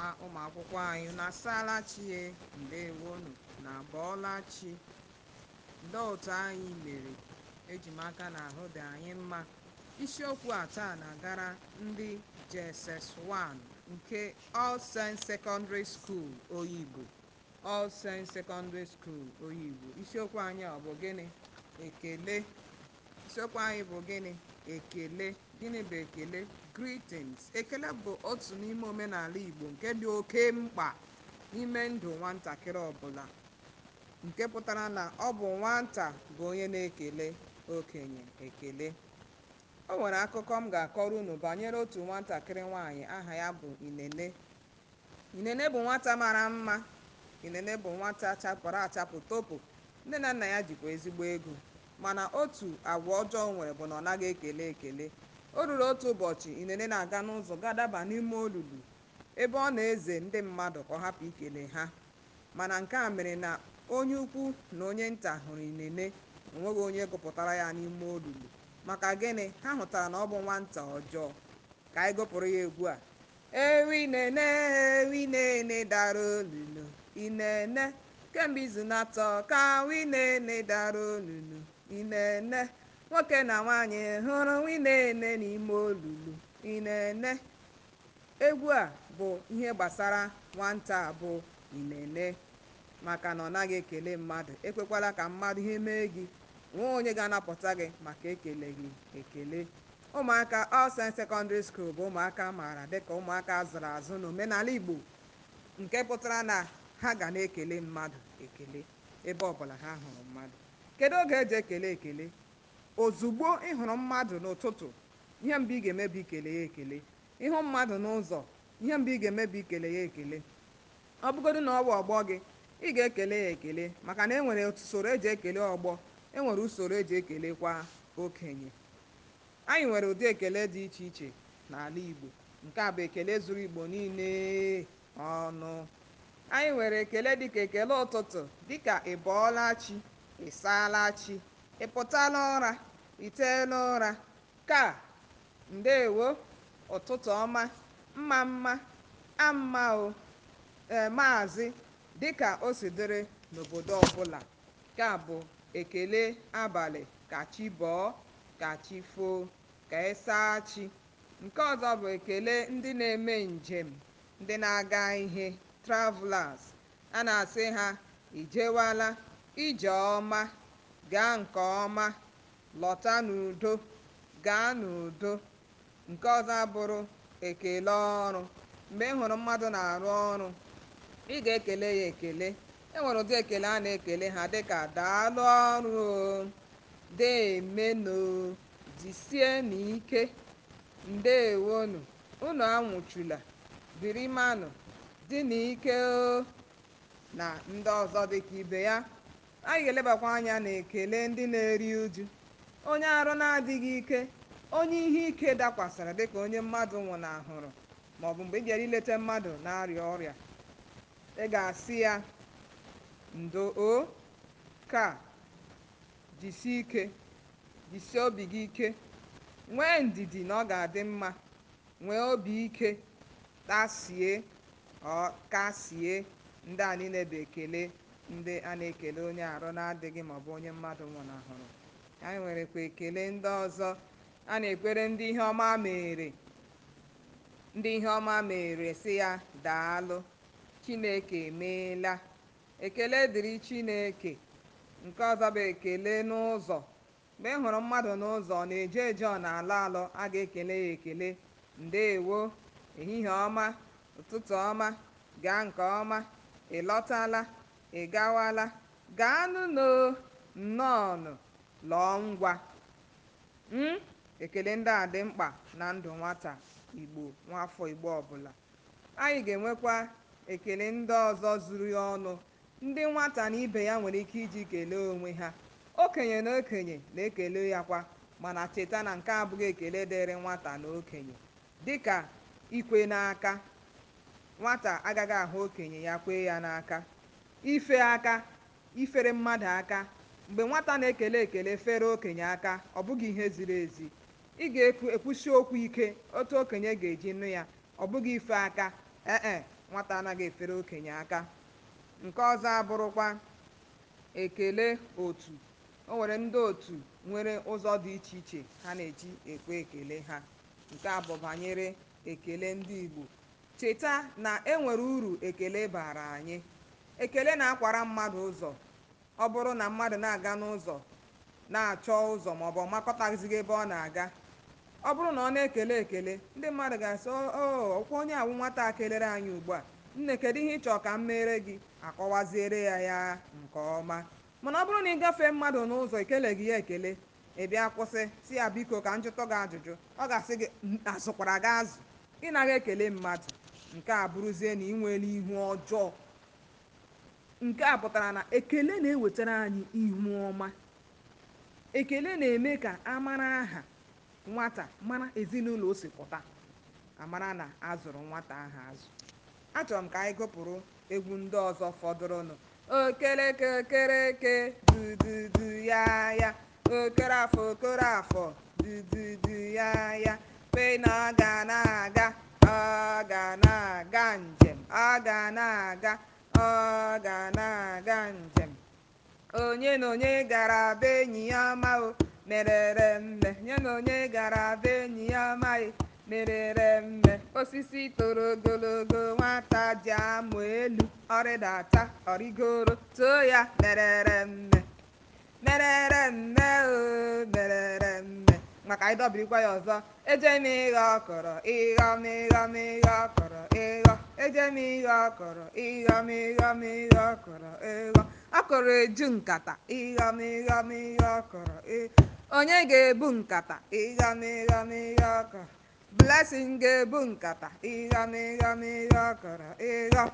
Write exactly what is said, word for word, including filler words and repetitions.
ụmụ akwụkwọ anyị na asaala chi ndewonu na bọọla chi ndị otu anyị mere eji m aka na ahụ dị anyị mma. Isiokwu a taa na-agara ndị J S S one nke All Saints Secondary School Oyigbo All Saints Secondary School Oyigbo. Isiokwu anyị ọ bụ gịnị? Ekele. Isiokwu anyị bụ gịnị? Ekele. Gịnị bụ ekele? Greetings. Ekele bụ otu n'ime omenala Igbo nke dị oke mkpa n'ime ndụ nwatakịrị ọbụla, nke pụtara na ọ bụ nwata bụ onye na-ekele okenye ekele. O nwere akụkọ m ga-akọrọ unu banyere otu nwatakịrị nwaanyị aha ya bụ Inene. Inene bụ nwata mara mma. Inene bụ nwata chapụrụ achapụ topu. Nne na nna ya jikwa ezigbo ego, mana otu agwa ọjọọ o nwere bụ na ọ naghị ekele ekele. O ruru otu ụbọchị, Inene na-aga n'ụzọ ga-adaba n'ime olulu ebe ọ na-eze ndị mmadụ ka ọ hapụ ikele ha, mana nke a mere na onye ukwu na onye nta hụrụ Inene, onweghị onye gụpụtara ya n'ime olulu. Maka gịnị? Ha hụtara na ọ bụ nwata ọjọọ. Ka anyị gụpụrụ ya egwu a. Ewu Inene, ewu Inene dara olulu, Inene kemgbe izu na-atọ ka Inene dara olulu, Inene nwoke na nwaanyị hụrụ Inene n'ime olulu, Inene. Egwu a bụ ihe gbasara nwata bụ Inene, maka na ọ naghị ekele mmadụ. Ekwekwala ka mmadụ ihe mee gị, nwee onye ga-anapụta gị maka ekele gị ekele. Ụmụaka All Saints Secondary School bụ ụmụaka maara dịka ụmụaka azụrụ azụ n'omenala Igbo, nke pụtara na ha ga na-ekele mmadụ ekele ebe ọbụla ha hụrụ mmadụ. Kedu oge eji ekele ekele? Ozugbo ị hụrụ mmadụ n'ụtụtụ, ihe mbụ ị ga-eme bụ ikele ya ekele. Ịhụ mmadụ n'ụzọ, ihe mbụ ị ga-eme bụ ikele ya ekele. Ọ bụgodu na ọ bụ ọgbọ gị, ị ga-ekele ya ekele, maka na e nwere usoro eji ekele ọgbọ, e nwere usoro eji ekelekwa okenye. Anyị nwere ụdị ekele dị iche iche n'ala Igbo. Nke a bụ ekele zuru Igbo niile ọnụ. Anyị nwere ekele dịka ekele ụtụtụ, dịka ị bọọla chi, ị saala chi, ị pụtala ụra, ị teela ụra, ka ndewo, ụtụtụ ọma, mma mma, amma o, ee maazị, dịka o si dịrị n'obodo ọbụla. Nke a bụ ekele abalị, ka chi bọọ, ka chi foo, ka ị saa chi. Nke ọzọ bụ ekele ndị na-eme njem, ndị na-aga ihe, travelers. A na-asị ha ijewala, ije ọma, gaa nke ọma, lọta n'udo, gaa n'udo. Nke ọzọ abụrụ ekele ọrụ. Mgbe ị hụrụ mmadụ na-arụ ọrụ, ị ga-ekele ya ekele. E nwere ụdị ekele a na-ekele ha dịka daalụ ọrụ o, deemenụ, jisie n'ike, ndewonu, unu anwụchula, birimanụ, dị n'ike o, na ndị ọzọ dịka ibe ya. Anyị ga-elebakwa anya na ekele ndị na-eri uju. Onye arụ na-adịghị ike, onye ihe ike dakwasara dịka onye mmadụ nwụnahụrụ, maọbụ mgbe ị bịara ileta mmadụ na-arịa ọrịa, ị ga-asị ya ndo o, ka jisie ike, jisie obi gị ike, nwee ndidi na ọ ga-adị mma, nwee obi ike, tasie ọ kasie. Ndị a niile bụ ekele ndị a na-ekele onye arụ na-adịghị maọbụ onye mmadụ nwụnahụrụ. Anyị nwerekwa ekele ndị ọzọ a na-ekwere ndị ihe ọma mere. Ndị ihe ọma mere sị ya daalụ, Chineke emeela. Ekele dịrị Chineke. Nke ọzọ bụ ekele n'ụzọ. Mgbe ị hụrụ mmadụ n'ụzọ, ọ na-eje eje, ọ na-alọ alọ, a ga-ekele ya ekele. Ndewo, ehihie ọma, ụtụtụ ọma, gaa nke ọma, ị lọtala, ị gawala, gaanụ no, nnọọnụ, lọọ ngwa. Mm? Ekele ndị a dị mkpa na ndụ nwata Igbo, nwafọ Igbo ọbụla. Anyị ga-enwekwa ekele ndị ọzọ zuru ya ọnụ, ndị nwata na ibe ya nwere ike iji kelee onwe ha. Okenye na okenye na-ekele ya kwa, mana cheta na nke abụghị ekele dịrị nwata na okenye. Dịka ikwe n'aka, nwata agaghị ahụ okenye ya kwee ya n'aka. Ife aka, ifere mmadụ aka, mgbe nwata na-ekele ekele fere okenye aka, ọ bụghị ihe ziri ezi. Ị ga-ekwusi okwu ike otu okenye ga-eji nụ ya, ọ bụghị ife aka. Ee, nwata anaghị efere okenye aka. Nke ọzọ abụrụkwa ekele otu. O nwere ndị otu nwere ụzọ dị iche iche ha na-eji ekwe ekele ha. Nke a bụ banyere ekele ndị Igbo. Cheta na e nwere uru ekele bara anyị. Ekele na-akwara mmadụ ụzọ. Ọ bụrụ na mmadụ na-aga n'ụzọ na-achọ ụzọ maọbụ ọ makọtaghịzị ebe ọ na-aga, ọ bụrụ na ọ na-ekele ekele, ndị mmadụ ga-asị, o ọkwa onye awụ nwata a kelere anyị ugbu a, nne kedu ihe ị chọọ ka m mere gị, akọwaziere ya ya nke ọma. Mana ọ bụrụ na ị gafee mmadụ n'ụzọ ikeleghị ya ekele, ị bịa kwụsị si ya biko ka m jụtụ gị ajụjụ, ọ ga-asị gị azụkwara gị azụ. Ị naghị ekele mmadụ, nke a bụrụzie na ị nwere ihu ọjọọ. Nke a pụtara na ekele na-ewetara anyị ihu ọma. Ekele na-eme ka a mara aha nwata, mara ezinụlọ o si pụta, amara na azụrụ nwata ahụ azụ. Achọrọ m ka anyị gụpụrụ egwu ndị ọzọ fọdụrụnụ. Okeleke okereke dududu ya ya, okere afọ okere afọ dududu ya ya, kwe na ọ ga na-aga, ọ ga na-aga njem, ọ ga na-aga, ọ ga na-aga njem. Onye na onye gara be enyi ya ọma o, merere mme. Onye na onye gara be enyi ya ọma e, merere mme. Osisi toro ogologo nwata ji amụ elu, ọ rịdata ọ rigoro too ya, merere mme. Merere mme o, merere mme. Maka anyị dọbirikwa ya ọzọ. Eje m ịghọ ọkọrọ, ịghọ m ịghọ m ịghọ ọkọrọ ịghọ. Eje m ịghọ ọkọrọ, ịghọ m ịghọ m ịghọ ọkọrọ ịghọ. Ọkọrọ eju nkata, ịghọ m ịghọ m ịghọ ọkọrọ ịghọ. Onye ga-ebu nkata, ịghọ m ịghọ m ịghọ ọkọrọ. Blessing ga-ebu nkata, ịghọ m ịghọ m ịghọ ọkọrọ ịghọ.